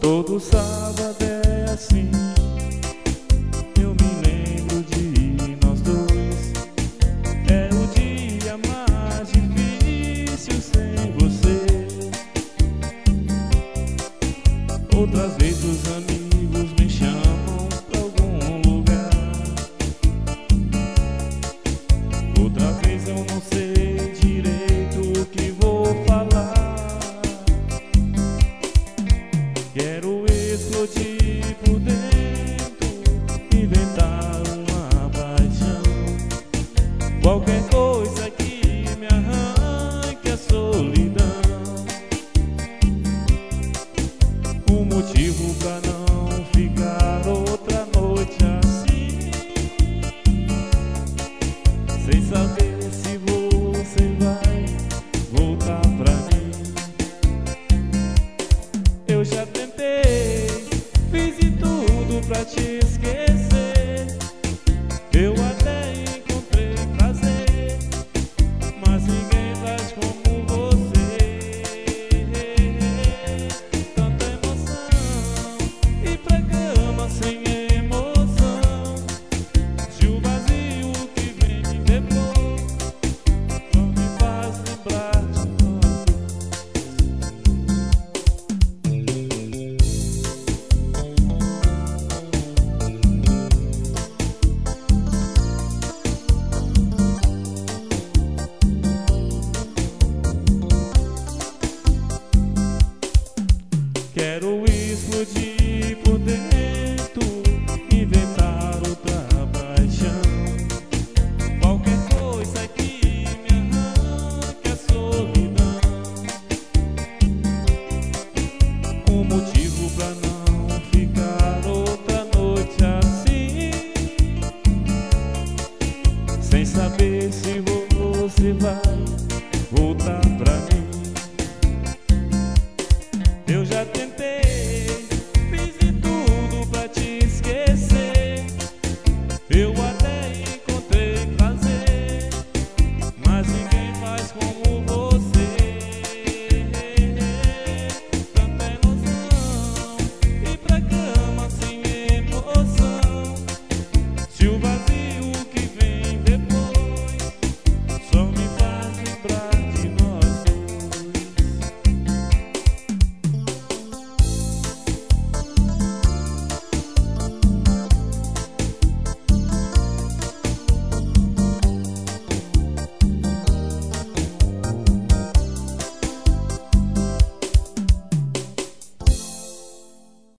Todo sábado é assim, eu me lembro de nós dois. É o dia mais difícil sem você. Outras vezes os amigos me chamam pra algum lugar. Outra vez eu não sei direito o que vou falar. Quero explodir por dentro, inventar uma paixão, qualquer coisa que me arranque a solidão. Um motivo pra não ficar outra noite assim, sem saber se você vai voltar pra mim. Eu já tentei, fiz de tudo pra te esquecer. Eu até encontrei prazer, mas ninguém faz como você. Tanta emoção, e pra cama sem emoção. Se o vazio que vem depois só me faz lembrar de nós. Quero explodir por dentro, inventar outra paixão, qualquer coisa que me arranque a solidão. Um motivo pra não ficar outra noite assim, sem saber se você vai voltar pra mim. Eu já tentei